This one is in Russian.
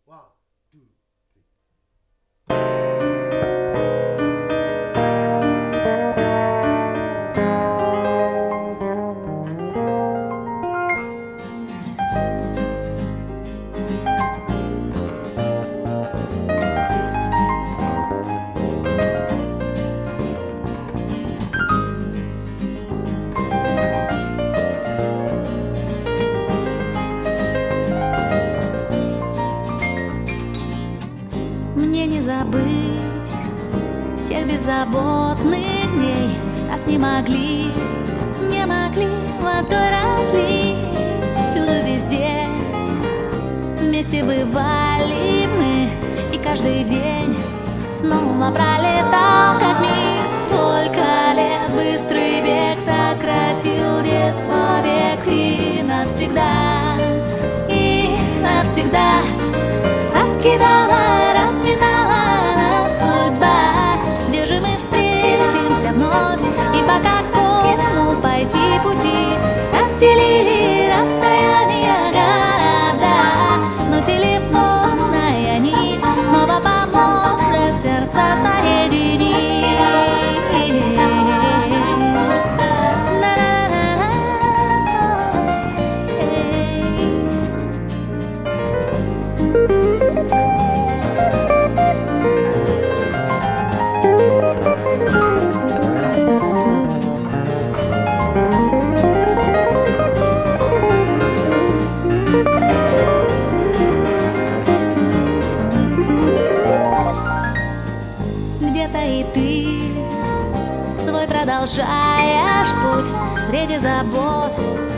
One, two, three. Мне не забыть тех беззаботных дней. Нас не могли водой разлить. Всюду, везде вместе бывали мы. И каждый день снова пролетал, как миг. Сколько лет быстрый бег сократил детство век. И навсегда раскидала, разметала нас судьба. Где же мы встретимся вновь? И по какому пойти пути? Разделили расстояния города, но телефонная нить снова поможет сердца соединить. Где-то и ты свой продолжаешь путь среди забот.